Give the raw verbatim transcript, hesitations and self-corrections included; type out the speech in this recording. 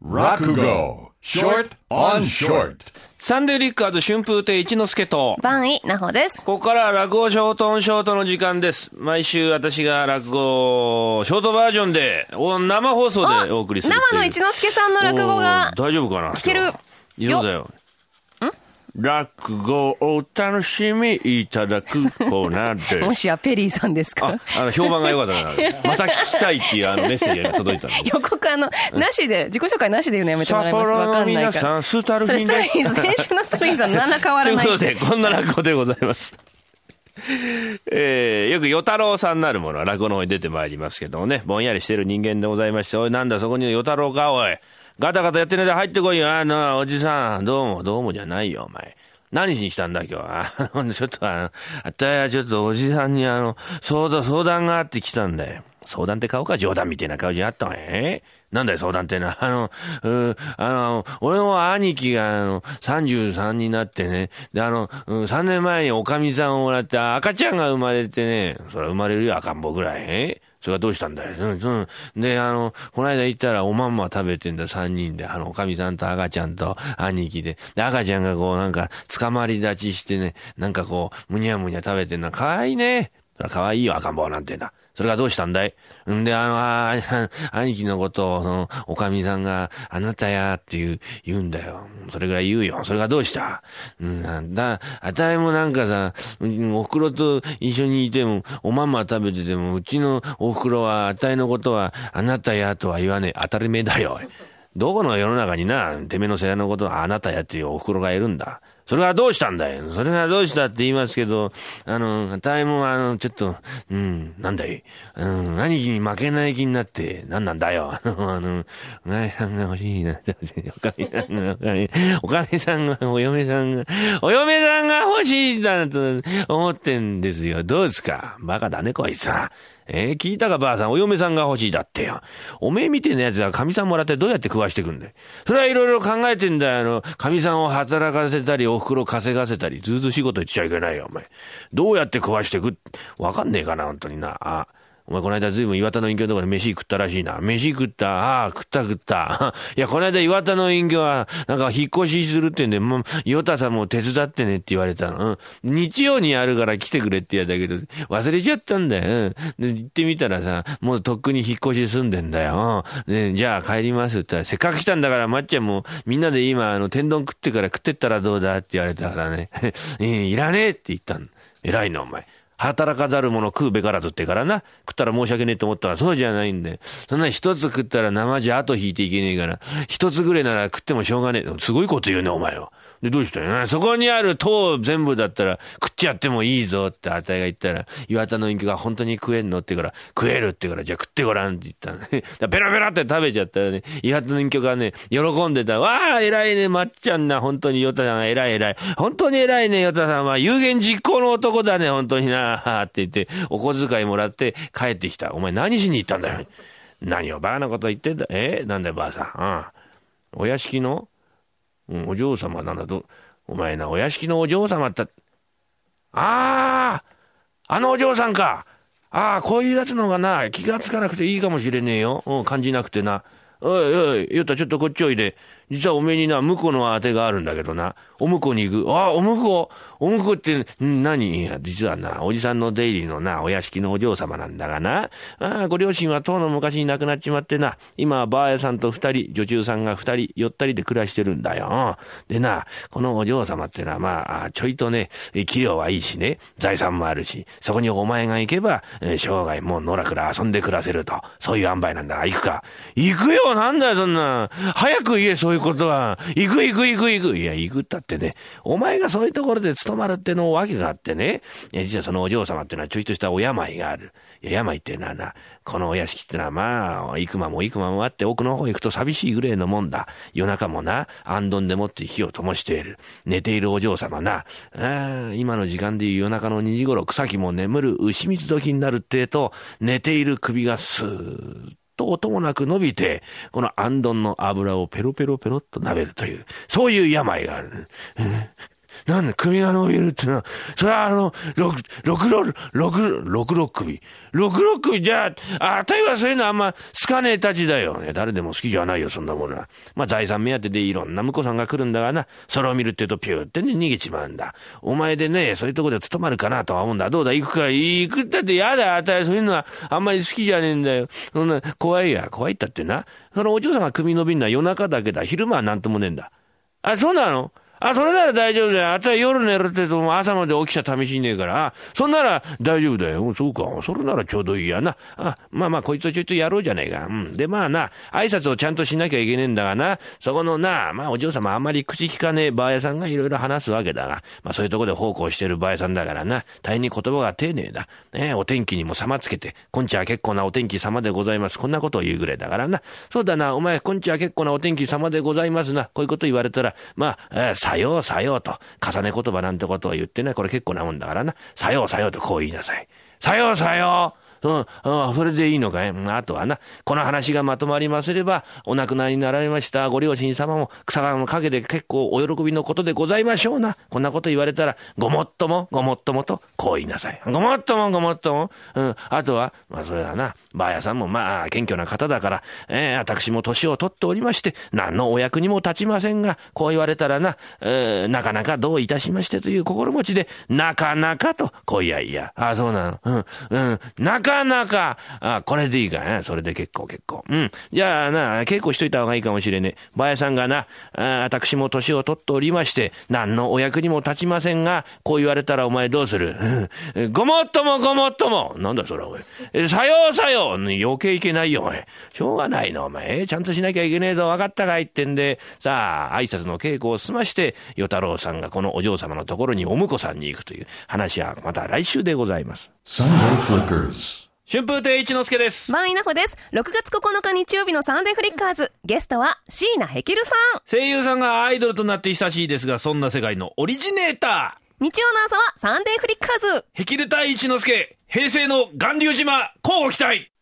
落語 Short on Short。 サンデーリッカーズ春風亭一之輔と番井なほです。 ここからは落語ショートオンショートの時間です。毎週私が落語ショートバージョンで生放送でお送りするっていう。 生の一之輔さんの落語が大丈夫かな。 聞けるようだよ。落語をお楽しみいただくコーナーでもしやペリーさんですか。 ああの評判が良かったな。また聞きたいっていうあのメッセージが届いたの。 予告あのなしで自己紹介なしで言うのやめてもらいます。 札幌の皆わかんないから。 さんスタルフィンです。 それスタルフィン先週のスタルフィンさん何ら変わらない。 ということでこんな落語でございます。えー、よく与太郎さんなるものは落語の方に出てまいりますけどもね、ぼんやりしてる人間でございまして、おいなんだそこに与太郎か、おいガタガタやってねえで入ってこいよ。あのおじさんどうもどうもじゃないよお前。何しに来たんだ今日は。ちょっとあの、あたやちょっとおじさんにあの、相談、相談があって来たんだよ。相談って顔か冗談みたいな顔じゃあったわね。なんだよ相談ってな。あの、うあの、俺の兄貴があの、さんじゅうさんになってね。で、あの、うん、さんねんまえにおかみさんをもらって赤ちゃんが生まれてね。それは生まれるよ赤ん坊ぐらい。えそれがどうしたんだよ。うんうん、で、あの、この間行ったらおまんま食べてんだ、三人で。あの、おかみさんと赤ちゃんと兄貴で。で、赤ちゃんがこうなんか、捕まり立ちしてね、なんかこう、むにゃむにゃ食べてんだ。かわいいね。それかわいいよ、赤ん坊なんてな。それがどうしたんだい？んで、あの、あ兄貴のことを、その、おかみさんが、あなたやって言う、言うんだよ。それぐらい言うよ。それがどうした？うん、だ、あたいもなんかさ、お袋と一緒にいても、おまんま食べてても、うちのお袋は、あたいのことは、あなたやとは言わねえ。当たり前だよ。どこの世の中にな、てめえの世話のことはあなたやっていうお袋がいるんだ。それがどうしたんだよ。それがどうしたって言いますけど、あの、あたいもあの、ちょっと、うん、なんだい。うん、兄貴に負けない気になって、なんなんだよ。あの、あの、おかみさんが欲しいな。おかみさんが、おかみさんが、お嫁さんが、お嫁さんが欲しいんだと思ってんですよ。どうですか？バカだね、こいつは。えー、聞いたかばあさん、お嫁さんが欲しいだってよ。おめえみてえなやつは神さんもらってどうやって食わしてくんだよ。それはいろいろ考えてんだよ。あの、神さんを働かせたり、お袋稼がせたり、ずうずうしいこと言っちゃいけないよ、お前。どうやって食わしてく、わかんねえかな、本当にな。あお前この間ずいぶん岩田の隠居のところで飯食ったらしいな。飯食った。ああ、食った食った。いや、この間岩田の隠居は、なんか引っ越しするってんで、もう、岩田さんも手伝ってねって言われたの。うん。日曜にやるから来てくれって言われたけど、忘れちゃったんだよ。うん。で、行ってみたらさ、もうとっくに引っ越し済んでんだよ。で、じゃあ帰りますって言ったら、せっかく来たんだから、まっちゃんもみんなで今、あの、天丼食ってから食ってったらどうだって言われたからね。いらねえって言ったん。偉いの、お前。働かざる者食うべからずってからな。食ったら申し訳ねえと思ったらそうじゃないんで。そんな一つ食ったら生じゃ後引いていけねえから、一つぐらいなら食ってもしょうがねえ。すごいこと言うね、お前は。で、どうしたよ。そこにある塔全部だったら食っちゃってもいいぞってあたいが言ったら、岩田の隠居が本当に食えんのって言うから、食えるって言うから、じゃあ食ってごらんって言ったのね。だペラペラって食べちゃったらね、岩田の隠居がね、喜んでた。わあ、偉いね、まっちゃんな。本当にヨタさんが偉い偉い。本当に偉いね、ヨタさんは。有言実行の男だね、本当にな。って言って、お小遣いもらって帰ってきた。お前何しに行ったんだよ。何をバカなこと言ってんだ。えなんだよ、ばあさん。うん。お屋敷のうん、お嬢様なんだと、お前な、お屋敷のお嬢様って、あああのお嬢さんか。ああ、こういうやつのがな、気がつかなくていいかもしれねえよ。うん、感じなくてな。おいおい、よったちょっとこっちおいで。実はおめえにな、婿の当てがあるんだけどな。お婿に行く。ああ、お婿お婿って、ん何いや、実はな、おじさんの出入りのな、お屋敷のお嬢様なんだがな。ああ、ご両親はとうの昔に亡くなっちまってな。今はばあやさんと二人、女中さんが二人、よったりで暮らしてるんだよ。でな、このお嬢様ってのはまあ、ちょいとね、器量はいいしね、財産もあるし、そこにお前が行けば、えー、生涯もう野良くら遊んで暮らせると。そういう塩梅なんだが、行くか。行くよ、なんだよ、そんな。早く言え、そういうことは。行く行く行く行く。いや、行くったってね、お前がそういうところで務まるってのわけがあってね。いや、実はそのお嬢様ってのはちょいとしたお病がある。いや、病ってのはな、このお屋敷ってのはまあ、幾間も幾間もあって奥の方行くと寂しいぐらいのもんだ。夜中もな、行灯でもって火を灯している。寝ているお嬢様な、あ今の時間でいう夜中のにじ頃、草木も眠る牛蜜時になるってと、寝ている首がスーッと音もなく伸びて、この行灯の油をペロペロペロっと舐めるという、そういう病がある。 なんで首が伸びるってのは、それはあの、六、六六、六、六六首。六六首じゃあ、あたいはそういうのあんま好かねえたちだよ。ね、誰でも好きじゃないよ、そんなものは。まあ財産目当てでいろんな婿さんが来るんだがな、それを見るって言うとピューってね、逃げちまうんだ。お前でね、そういうとこで務まるかなとは思うんだ。どうだ、行くか、行くったってやだ、あたいそういうのはあんまり好きじゃねえんだよ。そんな、怖いや、怖いったってな。そのお嬢さんが首伸びるのは夜中だけだ。昼間はなんともねえんだ。あ、そうなの？あ、それなら大丈夫だよ。あたい夜寝るってと朝まで起きちゃ試しねえから。あ、そんなら大丈夫だよ。そうか。それならちょうどいいやな。あ、まあまあ、こいつをちょいとやろうじゃねえか。うん。で、まあな、挨拶をちゃんとしなきゃいけねえんだがな。そこのな、まあお嬢様あんまり口聞かねえばあやさんがいろいろ話すわけだが、まあそういうとこで奉公してるばあやさんだからな。大変に言葉が丁寧だ。ねえ、お天気にも様つけて、こんちは結構なお天気様でございます。こんなことを言うぐらいだからな。そうだな、お前、こんちは結構なお天気様でございますな。こういうこと言われたら、まあ、えー、さようさようと。重ね言葉なんてことを言ってね、これ結構なもんだからな。さようさようとこう言いなさい。さようさよう。うん、うん、それでいいのかい。あとはな、この話がまとまりますれば、お亡くなりになられましたご両親様も草の陰で結構お喜びのことでございましょうな。こんなこと言われたら、ごもっとも、ごもっともと、こう言いなさい。ごもっとも、ごもっとも。うん、あとは、まあそれはな、ばあやさんもまあ謙虚な方だから、えー、私も年を取っておりまして、何のお役にも立ちませんが、こう言われたらな、えー、なかなかどういたしましてという心持ちで、なかなかと、こういやいや。あ、そうなの。うん、うん、なかなかなか、あ、これでいいかね。それで結構結構。うん。じゃあな、稽古しといた方がいいかもしれねえ。ばあやさんがな、あ、私も年を取っておりまして、何のお役にも立ちませんが、こう言われたらお前どうする？ごもっともごもっとも。なんだそれおい。さようさよう。余計いけないよお前。しょうがないのお前。ちゃんとしなきゃいけねえぞ。分かったかいってんで、さあ、挨拶の稽古を済まして、与太郎さんがこのお嬢様のところにお婿さんに行くという話はまた来週でございます。 Sunday Flickers。 春風亭一之輔です。 バンイナホです。ろくがつここのか日曜日のサンデーフリッカーズ。ゲストは椎名ヘキルさん。 声優さんがアイドルとなって久しいですが、そんな世界のオリジネーター。 日曜の朝はサンデーフリッカーズ。 ヘキル対一之輔、平成の巌流島、交互期待。